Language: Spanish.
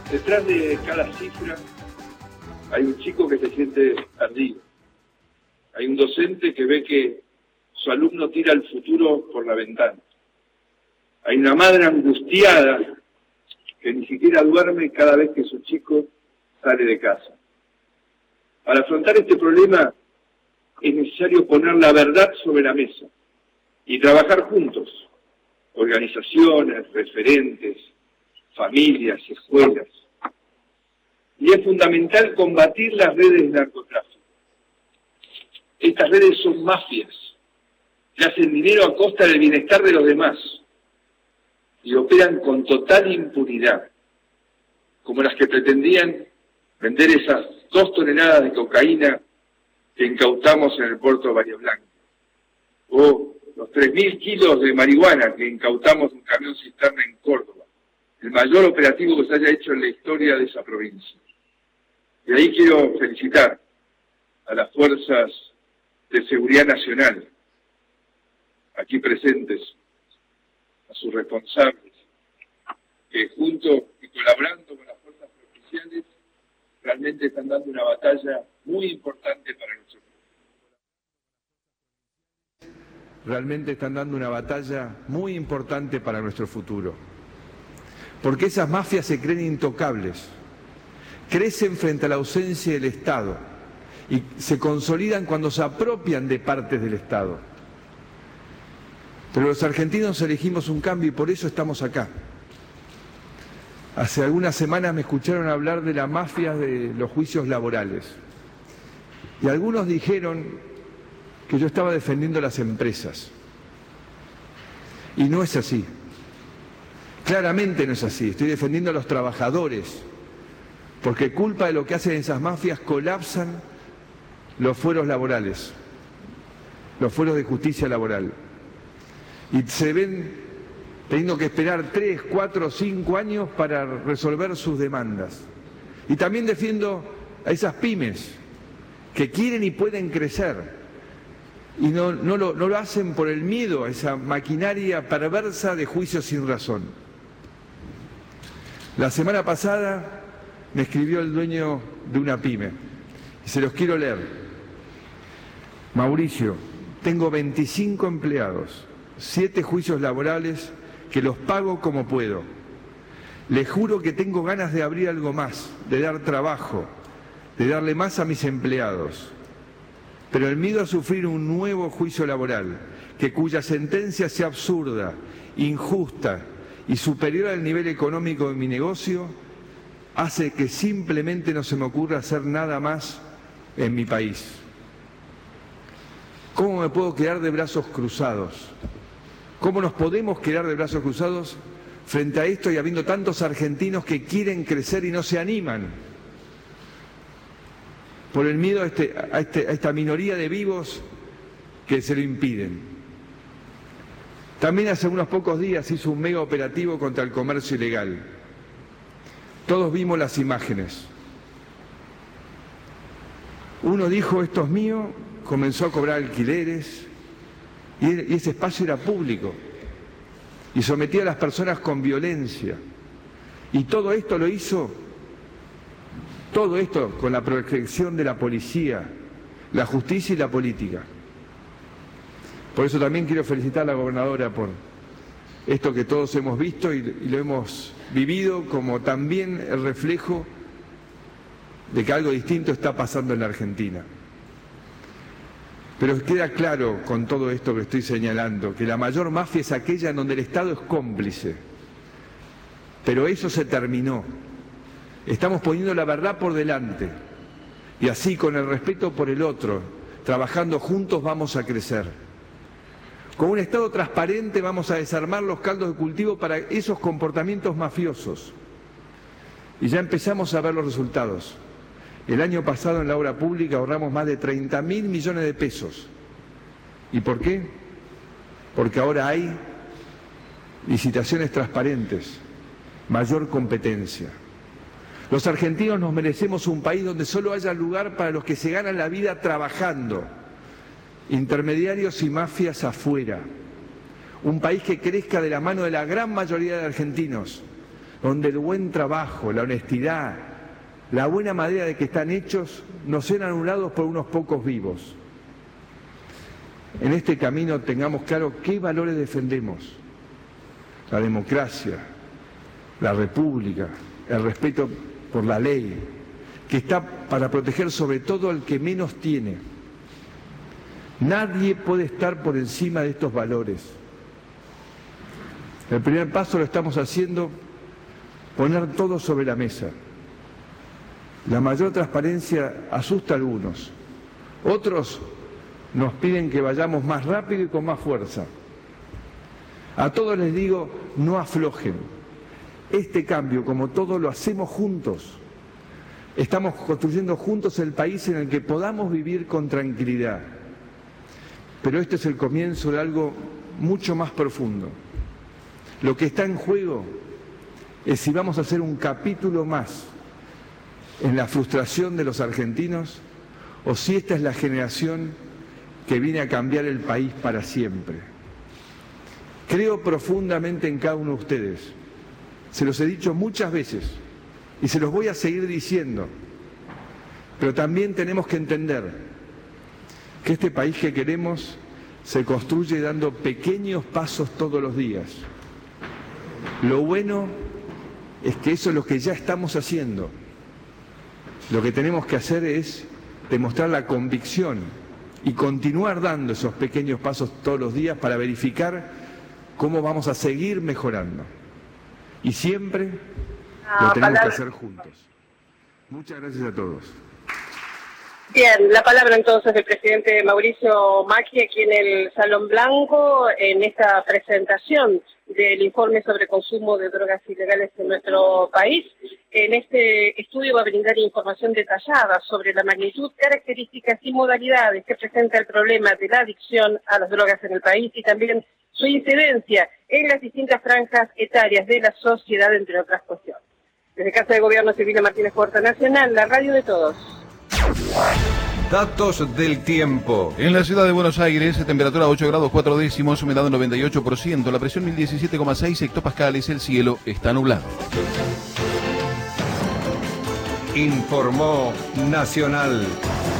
Detrás de cada cifra hay un chico que se siente perdido. Hay un docente que ve que su alumno tira el futuro por la ventana. Hay una madre angustiada que ni siquiera duerme cada vez que su chico sale de casa. Para afrontar este problema es necesario poner la verdad sobre la mesa y trabajar juntos, organizaciones, referentes, familias, escuelas. Y es fundamental combatir las redes de narcotráfico. Estas redes son mafias que hacen dinero a costa del bienestar de los demás y operan con total impunidad, como las que pretendían vender esas 2 toneladas de cocaína que incautamos en el puerto de Bahía Blanca, o los 3.000 kilos de marihuana que incautamos en un camión cisterna en Córdoba, el mayor operativo que se haya hecho en la historia de esa provincia. Y ahí quiero felicitar a las fuerzas de seguridad nacional, aquí presentes, a sus responsables, que junto y colaborando con las fuerzas policiales realmente están dando una batalla muy importante para nuestro pueblo. Realmente están dando una batalla muy importante para nuestro futuro. Porque esas mafias se creen intocables, crecen frente a la ausencia del Estado y se consolidan cuando se apropian de partes del Estado. Pero los argentinos elegimos un cambio y por eso estamos acá. Hace algunas semanas me escucharon hablar de la mafia de los juicios laborales. Y algunos dijeron que yo estaba defendiendo las empresas. Y no es así. Claramente no es así. Estoy defendiendo a los trabajadores. Porque culpa de lo que hacen esas mafias colapsan los fueros laborales, los fueros de justicia laboral. Y se ven teniendo que esperar 3, 4, 5 años para resolver sus demandas. Y también defiendo a esas pymes que quieren y pueden crecer y no lo hacen por el miedo a esa maquinaria perversa de juicios sin razón. La semana pasada me escribió el dueño de una pyme y se los quiero leer. Mauricio, tengo 25 empleados, 7 juicios laborales que los pago como puedo. Les juro que tengo ganas de abrir algo más, de dar trabajo, de darle más a mis empleados. Pero el miedo a sufrir un nuevo juicio laboral, cuya sentencia sea absurda, injusta y superior al nivel económico de mi negocio, hace que simplemente no se me ocurra hacer nada más en mi país. ¿Cómo me puedo quedar de brazos cruzados? ¿Cómo nos podemos quedar de brazos cruzados frente a esto y habiendo tantos argentinos que quieren crecer y no se animan? Por el miedo a esta minoría de vivos que se lo impiden. También hace unos pocos días hizo un mega operativo contra el comercio ilegal. Todos vimos las imágenes. Uno dijo, esto es mío, comenzó a cobrar alquileres y ese espacio era público y sometía a las personas con violencia. Y todo esto lo hizo, todo esto con la protección de la policía, la justicia y la política. Por eso también quiero felicitar a la gobernadora por esto que todos hemos visto y lo hemos vivido como también el reflejo de que algo distinto está pasando en la Argentina. Pero queda claro con todo esto que estoy señalando, que la mayor mafia es aquella en donde el Estado es cómplice. Pero eso se terminó. Estamos poniendo la verdad por delante. Y así, con el respeto por el otro, trabajando juntos vamos a crecer. Con un Estado transparente vamos a desarmar los caldos de cultivo para esos comportamientos mafiosos. Y ya empezamos a ver los resultados. El año pasado en la obra pública ahorramos más de 30.000 millones de pesos. ¿Y por qué? Porque ahora hay licitaciones transparentes, mayor competencia. Los argentinos nos merecemos un país donde solo haya lugar para los que se ganan la vida trabajando, intermediarios y mafias afuera. Un país que crezca de la mano de la gran mayoría de argentinos, donde el buen trabajo, la honestidad, la buena manera de que están hechos no sean anulados por unos pocos vivos. En este camino tengamos claro qué valores defendemos: la democracia, la república, el respeto por la ley, que está para proteger sobre todo al que menos tiene. Nadie puede estar por encima de estos valores. El primer paso lo estamos haciendo, poner todo sobre la mesa. La mayor transparencia asusta a algunos. Otros nos piden que vayamos más rápido y con más fuerza. A todos les digo, no aflojen. Este cambio, como todo, lo hacemos juntos. Estamos construyendo juntos el país en el que podamos vivir con tranquilidad. Pero este es el comienzo de algo mucho más profundo. Lo que está en juego es si vamos a hacer un capítulo más en la frustración de los argentinos o si esta es la generación que viene a cambiar el país para siempre. Creo profundamente en cada uno de ustedes. Se los he dicho muchas veces y se los voy a seguir diciendo. Pero también tenemos que entender que este país que queremos se construye dando pequeños pasos todos los días. Lo bueno es que eso es lo que ya estamos haciendo. Lo que tenemos que hacer es demostrar la convicción y continuar dando esos pequeños pasos todos los días para verificar cómo vamos a seguir mejorando. Y siempre lo tenemos que hacer juntos. Muchas gracias a todos. Bien, la palabra entonces del presidente Mauricio Macri aquí en el Salón Blanco en esta presentación del informe sobre consumo de drogas ilegales en nuestro país. En este estudio va a brindar información detallada sobre la magnitud, características y modalidades que presenta el problema de la adicción a las drogas en el país y también su incidencia en las distintas franjas etarias de la sociedad, entre otras cuestiones. Desde Casa de Gobierno, Silvina Martínez, Puerta Nacional, la radio de todos. Datos del tiempo. En la ciudad de Buenos Aires, temperatura 8 grados 4 décimos, humedad 98%, la presión 1017,6 hectopascales, el cielo está nublado. Informó Nacional.